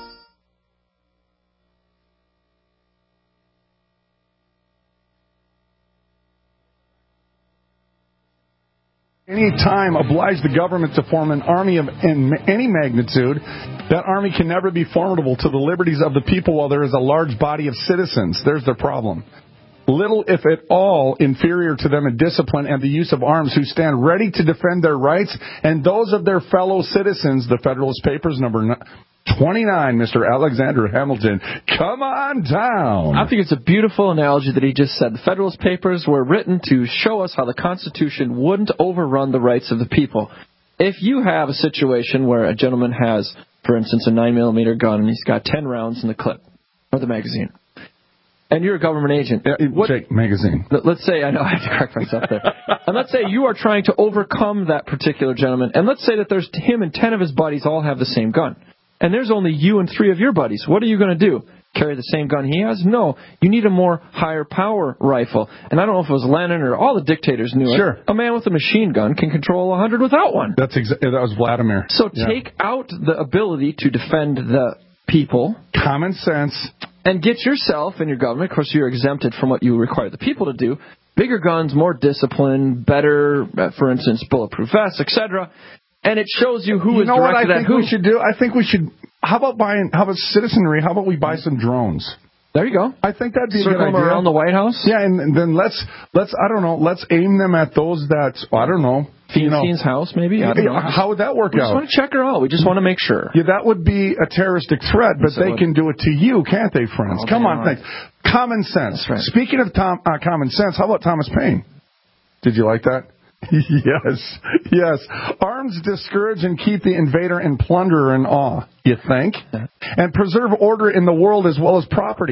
Any time oblige the government to form an army of in any magnitude, that army can never be formidable to the liberties of the people while there is a large body of citizens. There's their problem. Little, if at all, inferior to them in discipline and the use of arms, who stand ready to defend their rights and those of their fellow citizens. The Federalist Papers, number twenty-nine, Mister Alexander Hamilton. Come on down. I think it's a beautiful analogy that he just said. The Federalist Papers were written to show us how the Constitution wouldn't overrun the rights of the people. If you have a situation where a gentleman has, for instance, a nine millimeter gun and he's got ten rounds in the clip or the magazine, and you're a government agent. What, Jake, magazine. Let's say, I know I have to correct myself there. And let's say you are trying to overcome that particular gentleman. And let's say that there's him and ten of his buddies all have the same gun. And there's only you and three of your buddies. What are you going to do? Carry the same gun he has? No. You need a more higher power rifle. And I don't know if it was Lenin or all the dictators knew sure. it. A man with a machine gun can control one hundred without one. That's exa- that was Vladimir. So yeah. take out the ability to defend the people. Common sense. And get yourself and your government, of course you're exempted from what you require the people to do, bigger guns, more discipline, better, uh, for instance, bulletproof vests, et cetera. And it shows you who you is know what I directed think at who. We should do? I think we should, how about buying, how about citizenry, how about we buy some drones? There you go. I think that'd be Circle a good them idea. around the White House? Yeah, and, and then let's, let's, I don't know, let's aim them at those that, I don't know. Feinstein's house, maybe? I don't know. How would that work we out? We just want to check her out. We just want to make sure. Yeah, that would be a terroristic threat, but so they can do it to you, can't they, friends? Oh, Come on, right. thanks. Common sense. Right. Speaking of Tom, uh, common sense, how about Thomas Paine? Did you like that? Yes, yes. Arms discourage and keep the invader and plunderer in awe, you think? And preserve order in the world as well as property.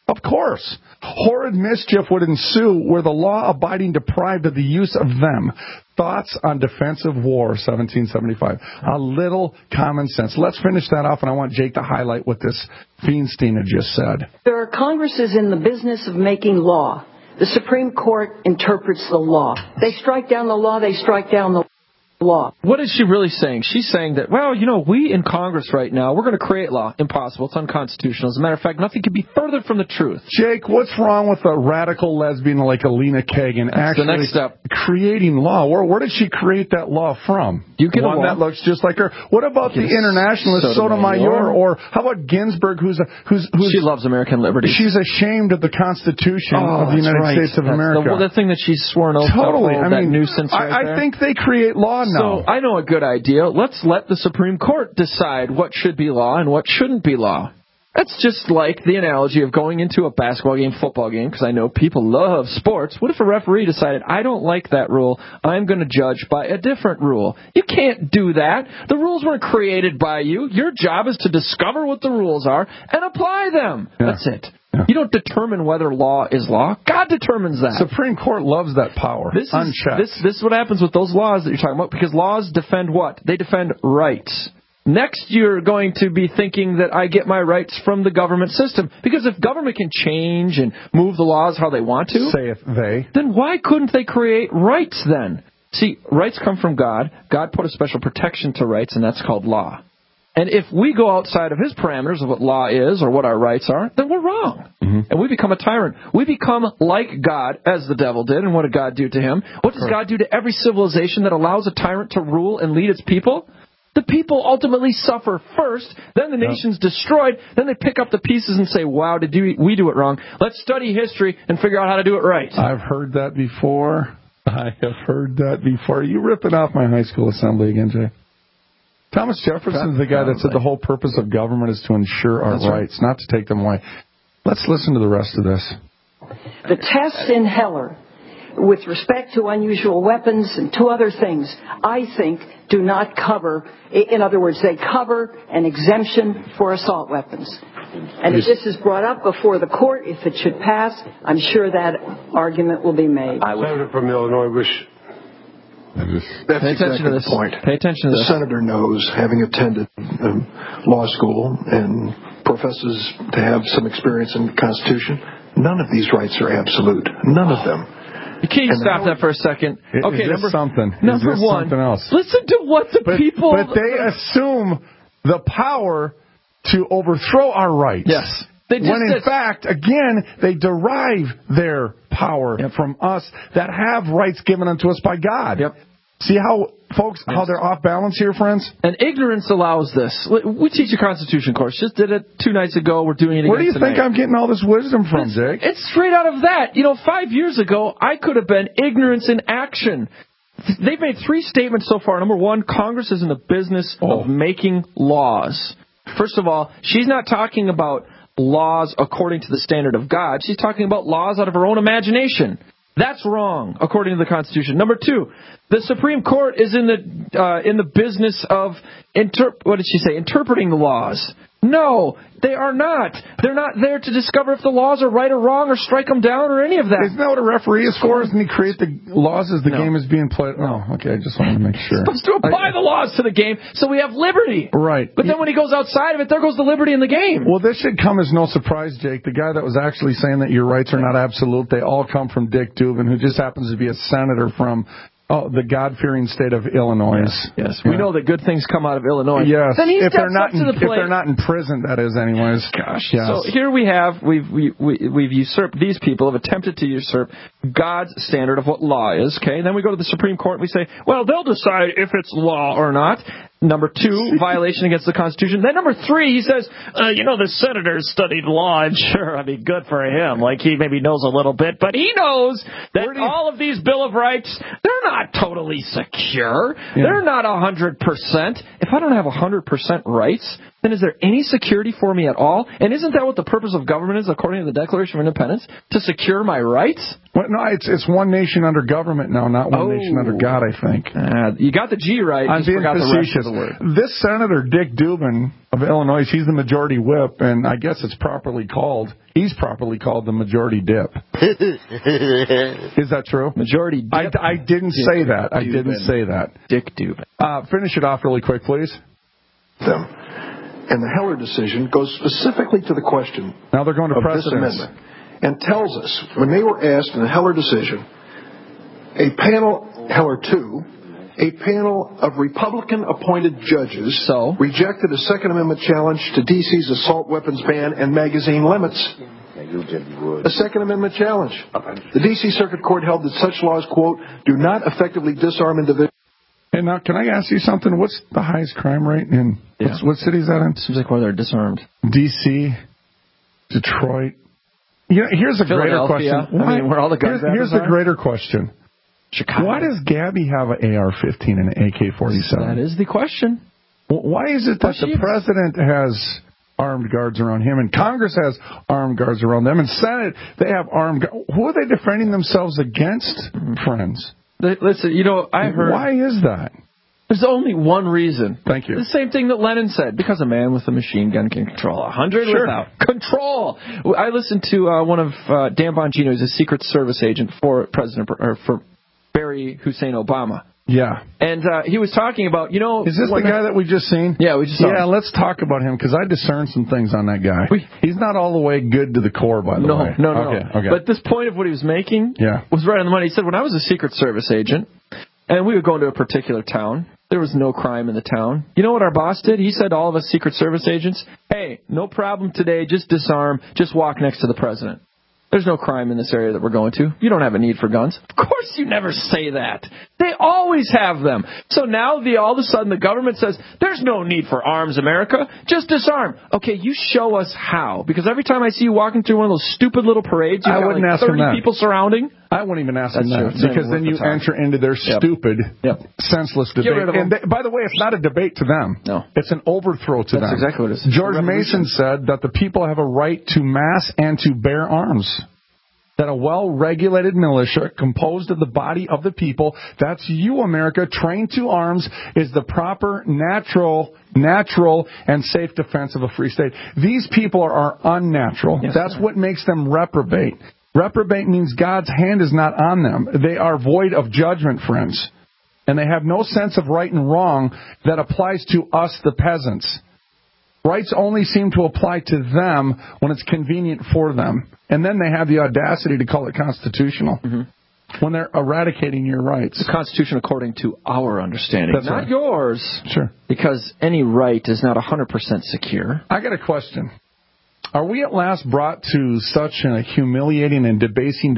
Of course. Horrid mischief would ensue were the law-abiding deprived of the use of them. Thoughts on defensive war, seventeen seventy-five. A little common sense. Let's finish that off, and I want Jake to highlight what this Feinstein had just said. There are Congresses in the business of making law. The Supreme Court interprets the law. They strike down the law, they strike down the law. What is she really saying? She's saying that, well, you know, we in Congress right now, we're going to create law. Impossible. It's unconstitutional. As a matter of fact, nothing could be further from the truth. Jake, what's wrong with a radical lesbian like Alina Kagan That's actually the next step. creating law? Where, where did she create that law from? You get One a law. that looks just like her. What about the Yes. internationalist Sotomayor. Sotomayor? Or how about Ginsburg, who's, a, who's, who's She loves American liberty. She's ashamed of the Constitution Oh, of the that's United right. States of That's America. The, the thing that she's sworn oath Totally. to uphold, I mean, that nuisance right I, I there. think they create law now. So I know a good idea. Let's let the Supreme Court decide what should be law and what shouldn't be law. That's just like the analogy of going into a basketball game, football game, because I know people love sports. What if a referee decided, I don't like that rule, I'm going to judge by a different rule? You can't do that. The rules weren't created by you. Your job is to discover what the rules are and apply them. Yeah. That's it. Yeah. You don't determine whether law is law. God determines that. Supreme Court loves that power. This is, unchecked. this, this is what happens with those laws that you're talking about, because laws defend what? They defend rights. Next, you're going to be thinking that I get my rights from the government system. Because if government can change and move the laws how they want to, saith they, then why couldn't they create rights then? See, rights come from God. God put a special protection to rights, and that's called law. And if we go outside of his parameters of what law is or what our rights are, then we're wrong. Mm-hmm. And we become a tyrant. We become like God, as the devil did. And what did God do to him? What does God do to every civilization that allows a tyrant to rule and lead its people? The people ultimately suffer first, then the nation's destroyed, then they pick up the pieces and say, wow, did we do it wrong? Let's study history and figure out how to do it right. I've heard that before. I have heard that before. Are you ripping off my high school assembly again, Jay? Thomas Jefferson's the guy that said the whole purpose of government is to ensure our That's rights, right. not to take them away. Let's listen to the rest of this. The tests in Heller, with respect to unusual weapons and two other things, I think do not cover, in other words, they cover an exemption for assault weapons. And if this is brought up before the court, if it should pass, I'm sure that argument will be made. I Senator from Illinois, wish. That's Pay exactly attention to the this. point. Pay attention to the this. senator knows, having attended um, law school and professes to have some experience in the Constitution, none of these rights are absolute. None of them. Can you And stop that for a second? Is Okay, this number something? Number is this one, something else? listen to what the but, people. But they assume the power to overthrow our rights. Yes. They just when in did. fact, again, they derive their power yep. from us that have rights given unto us by God. Yep. See how, folks, yes. how they're off balance here, friends? And ignorance allows this. We teach a Constitution course. Just did it two nights ago. We're doing it again Where do you tonight. think I'm getting all this wisdom from, it's, Jake? It's straight out of that. You know, five years ago, I could have been ignorance in action. They've made three statements so far. Number one, Congress is in the business oh. of making laws. First of all, she's not talking about laws according to the standard of God. She's talking about laws out of her own imagination. That's wrong, according to the Constitution. Number two, the Supreme Court is in the uh, in the business of inter- what did she say? Interpreting the laws. No, they are not. They're not there to discover if the laws are right or wrong or strike them down or any of that. Isn't that what a referee is for? Isn't he create the laws as the no. game is being played? No. Oh, okay, I just wanted to make sure. He's supposed to apply I, the laws to the game so we have liberty. Right. But then when he goes outside of it, there goes the liberty in the game. Well, this should come as no surprise, Jake. The guy that was actually saying that your rights are not absolute, they all come from Dick Dubin, who just happens to be a senator from Oh, the God-fearing state of Illinois. Yes, yes. We yeah. know that good things come out of Illinois. Yes, then he if they're not up in, to the plate. if they're not in prison, that is, anyways. Gosh. Yes. So here we have we've we, we, we've usurped. These people have attempted to usurp God's standard of what law is. Okay, and then we go to the Supreme Court and we say, well, they'll decide if it's law or not. Number two, violation against the Constitution. Then number three, he says, uh, you know, the senator studied law, and sure, I mean, good for him. Like, he maybe knows a little bit, but he knows that you... all of these Bill of Rights, they're not totally secure. Yeah. They're not one hundred percent. If I don't have one hundred percent rights, then is there any security for me at all? And isn't that what the purpose of government is, according to the Declaration of Independence? To secure my rights? Well, no, it's it's one nation under government now, not one oh. nation under God, I think. Uh, you got the G right, I'm just forgot the rest of the word. This Senator Dick Dubin of Illinois, he's the majority whip, and I guess it's properly called, he's properly called the majority dip. Is that true? Majority dip? I, I didn't Dick say that. I Dubin. didn't say that. Dick Dubin. Uh, finish it off really quick, please. Them. And the Heller decision goes specifically to the question now they're going to of precedence. this amendment and tells us, when they were asked in the Heller decision, a panel, Heller two, a panel of Republican-appointed judges so? rejected a Second Amendment challenge to D C's assault weapons ban and magazine limits. A Second Amendment challenge. The D C Circuit Court held that such laws, quote, do not effectively disarm individuals. And now, can I ask you something? What's the highest crime rate in, yeah. what city is that in? Seems like where they're disarmed. D C, Detroit. You know, here's a greater question. Why? I mean, where all the guns here's here's a greater question. Chicago. Why does Gabby have an A R fifteen and an A K forty-seven? That is the question. Why is it that the president has armed guards around him and Congress has armed guards around them and Senate, they have armed guards? Who are they defending themselves against, friends? They, listen, you know, I heard... Why is that? There's only one reason. Thank you. The same thing that Lenin said, because a man with a machine gun can control a hundred sure. without control. I listened to uh, one of uh, Dan Bongino, he's a Secret Service agent for President or for Barry Hussein Obama. Yeah. And uh, he was talking about, you know... Is this the guy that we just seen? Yeah, we just saw Yeah, him. let's talk about him, because I discerned some things on that guy. We, He's not all the way good to the core, by the no, way. No, no, okay, no. Okay. But this point of what he was making yeah. was right on the money. He said, when I was a Secret Service agent, and we would go into a particular town, there was no crime in the town. You know what our boss did? He said to all of us Secret Service agents, hey, no problem today, just disarm, just walk next to the president. There's no crime in this area that we're going to. You don't have a need for guns. Of course you never say that. They always have them. So now the all of a sudden the government says, there's no need for arms, America. Just disarm. Okay, you show us how. Because every time I see you walking through one of those stupid little parades, you've I got wouldn't like ask thirty him that. people surrounding. I wouldn't even ask That's him true. that. Because then you enter into their yep. stupid, yep. senseless debate. Get rid of them. And they, by the way, it's not a debate to them. No. It's an overthrow to That's them. That's exactly what it is. George Mason said that the people have a right to mass and to bear arms. That a well-regulated militia composed of the body of the people, that's you, America, trained to arms, is the proper, natural, natural, and safe defense of a free state. These people are, are unnatural. Yes, that's sir. what makes them reprobate. Reprobate means God's hand is not on them. They are void of judgment, friends. And they have no sense of right and wrong that applies to us, the peasants. Rights only seem to apply to them when it's convenient for them. And then they have the audacity to call it constitutional. Mm-hmm. When they're eradicating your rights. The Constitution according to our understanding, That's not right. yours. Sure. Because any right is not one hundred percent secure. I got a question. Are we at last brought to such a humiliating and debasing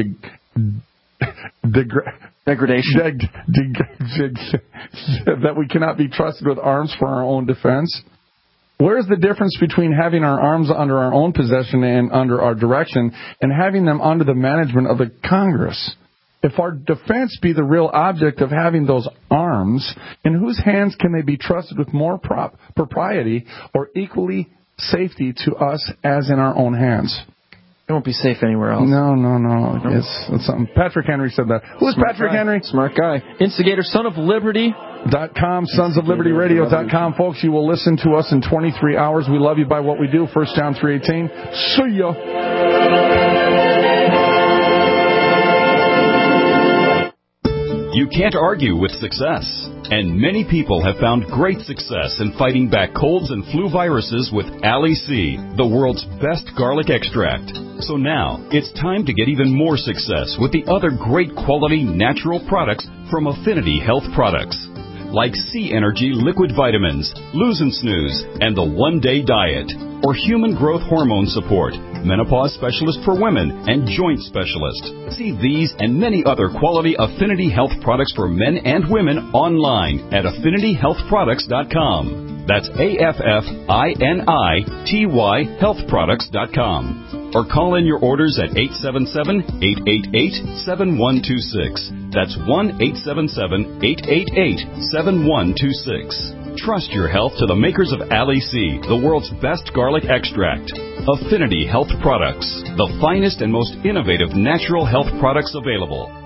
de- degra- degradation deg- deg- deg- that we cannot be trusted with arms for our own defense? Where's the difference between having our arms under our own possession and under our direction and having them under the management of the Congress? If our defense be the real object of having those arms, in whose hands can they be trusted with more prop, propriety or equally safety to us as in our own hands? It won't be safe anywhere else. No, no, no. no. It's, it's something. Patrick Henry said that. Who's Smart Patrick guy. Henry? Smart guy. Instigator, son of liberty. Dot com, sons of liberty radio dot com. Folks, you will listen to us in twenty-three hours. We love you by what we do. First John three eighteen. See ya. You can't argue with success. And many people have found great success in fighting back colds and flu viruses with Ali C, the world's best garlic extract. So now, it's time to get even more success with the other great quality natural products from Affinity Health Products. Like C Energy Liquid Vitamins, Lose and Snooze, and the One Day Diet. Or Human Growth Hormone Support, Menopause Specialist for Women, and Joint Specialist. See these and many other quality Affinity Health products for men and women online at affinity health products dot com. That's A F F I N I T Y health products dot com. Or call in your orders at eight seven seven, eight eight eight, seven one two six. That's one eight seven seven, eight eight eight, seven one two six. Trust your health to the makers of Ali C, the world's best garlic extract. Affinity Health Products, the finest and most innovative natural health products available.